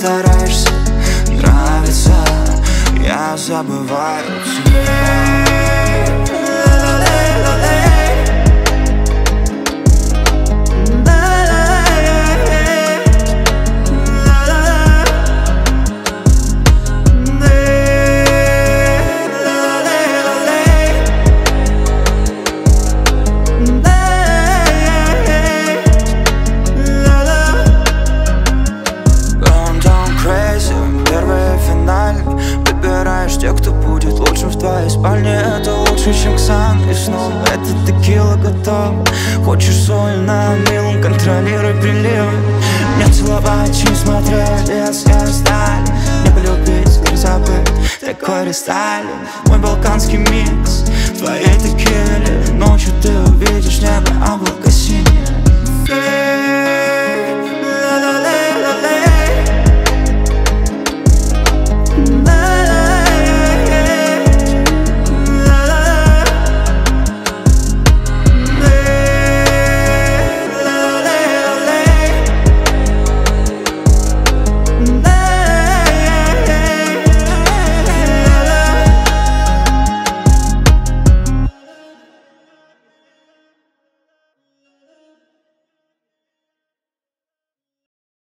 стараешься нравиться, я забываю тебя. Те, кто будет лучшим в твоей спальне, это лучше, чем Ксан. И снова это текила готова. Хочешь соль на милом, контролируй прилив. Не целовать, не смотреть, я сталь. Не полюбить, не забыть, такой рестайлинг. Мой балканский микс в твоей текиле. Ночью ты увидишь небо, облако